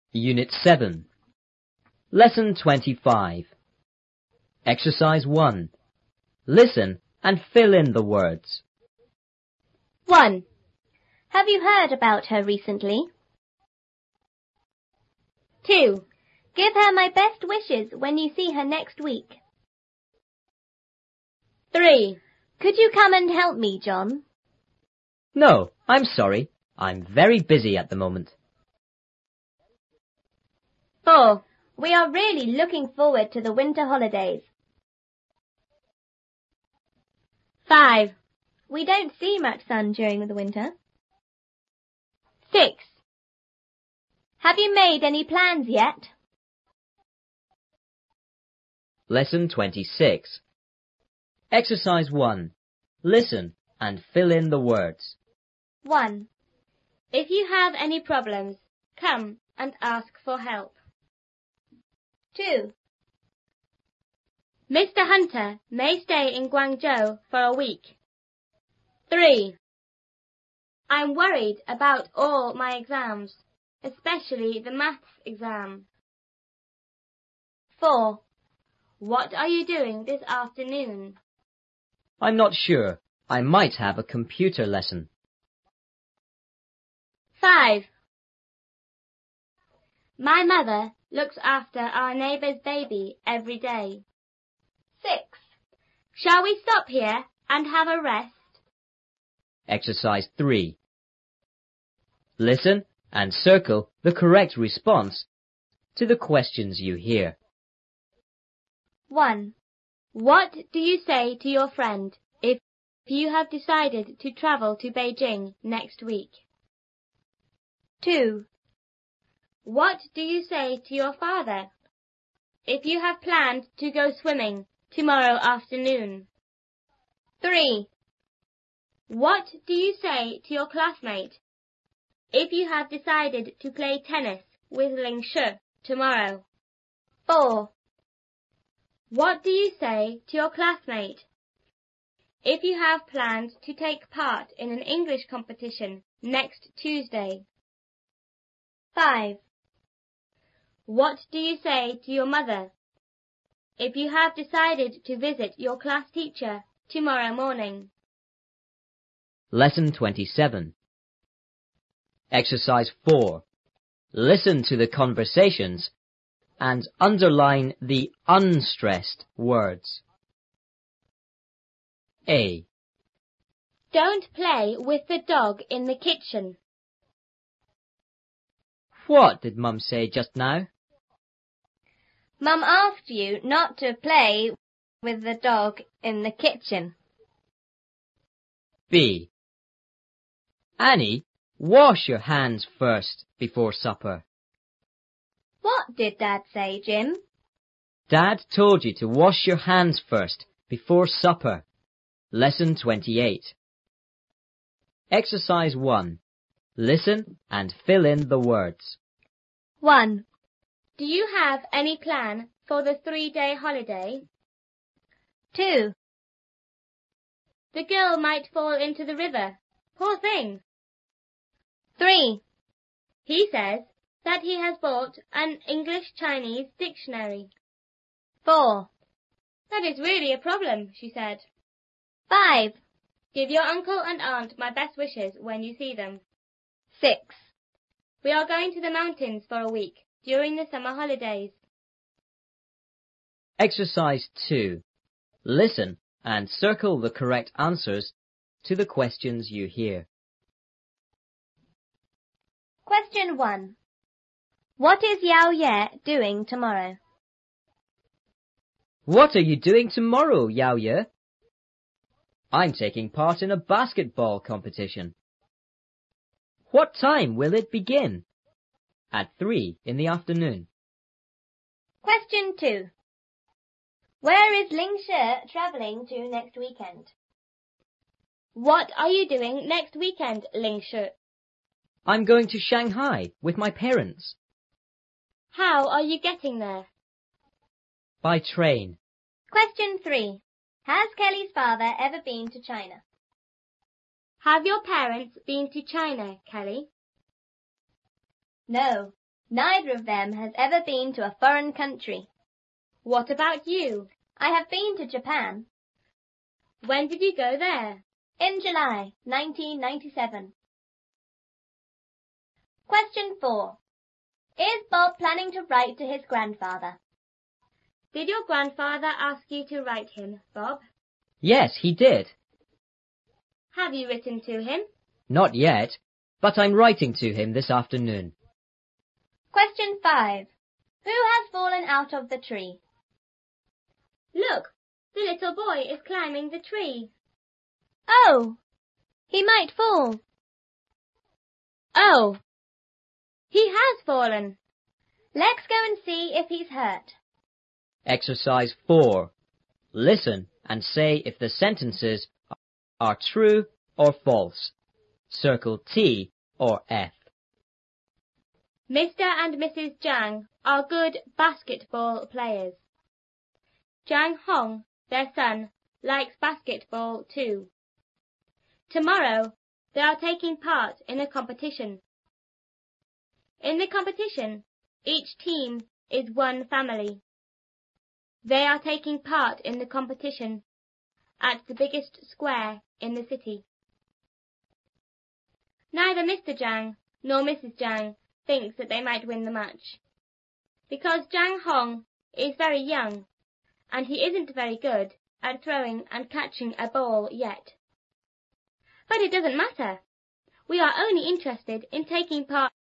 Unit 7. Lesson 25. Exercise 1. Listen and fill in the words. 1. Have you heard about her recently? 2. Give her my best wishes when you see her next week. 3. Could you come and help me, John? No, I'm sorry. I'm very busy at the moment. 4. We are really looking forward to the winter holidays. 5. We don't see much sun during the winter. 6. Have you made any plans yet? Lesson 26. Exercise 1. Listen and fill in the words. 1. If you have any problems, come and ask for help. 2. Mr. Hunter may stay in Guangzhou for a week. 3. I'm worried about all my exams, especially the maths exam. 4. What are you doing this afternoon? I'm not sure. I might have a computer lesson. 5. My mother looks after our neighbour's baby every day. 6. Shall we stop here and have a rest? Exercise 3. Listen and circle the correct response to the questions you hear. 1. What do you say to your friend if you have decided to travel to Beijing next week? 2. What do you say to your father if you have planned to go swimming tomorrow afternoon? 3. What do you say to your classmate if you have decided to play tennis with Ling Shi tomorrow? 4. What do you say to your classmate if you have planned to take part in an English competition next Tuesday? 5. What do you say to your mother if you have decided to visit your class teacher tomorrow morning? Lesson 27. Exercise 4. Listen to the conversations and underline the unstressed words. A. Don't play with the dog in the kitchen. What did Mum say just now? Mum asked you not to play with the dog in the kitchen. B. Annie, wash your hands first before supper. What did Dad say, Jim? Dad told you to wash your hands first before supper. Lesson 28. Exercise 1. Listen and fill in the words. 1. Do you have any plan for the 3-day holiday? 2. The girl might fall into the river. Poor thing. 3. He says that he has bought an English-Chinese dictionary. 4. That is really a problem, she said. 5. Give your uncle and aunt my best wishes when you see them. 6. We are going to the mountains for a week during the summer holidays. Exercise 2. Listen and circle the correct answers to the questions you hear. Question 1. What is Yao Ye doing tomorrow? What are you doing tomorrow, Yao Ye? I'm taking part in a basketball competition. What time will it begin? At 3 in the afternoon. Question 2. Where is Ling Shi traveling to next weekend? What are you doing next weekend, Ling Shi? I'm going to Shanghai with my parents. How are you getting there? By train. Question 3. Has Kelly's father ever been to China? Have your parents been to China, Kelly? No, Neither of them has ever been to a foreign country. What about you? I have been to Japan. When did you go there? In July 1997. Question 4. Is Bob planning to write to his grandfather? Did your grandfather ask you to write him, Bob? Yes, he did. Have you written to him? Not yet, but I'm writing to him this afternoon. Question 5. Who has fallen out of the tree? Look, the little boy is climbing the tree. Oh, he might fall. Oh, he has fallen. Let's go and see if he's hurt. Exercise 4. Listen and say if the sentences are true or false. Circle T or F. Mr. and Mrs. Zhang are good basketball players. Zhang Hong, their son, likes basketball too. Tomorrow, they are taking part in a competition. In the competition, each team is one family. They are taking part in the competition at the biggest square in the city. Neither Mr. Zhang nor Mrs. Zhang thinks that they might win the match, because Zhang Hong is very young and he isn't very good at throwing and catching a ball yet. But it doesn't matter. We are only interested in taking part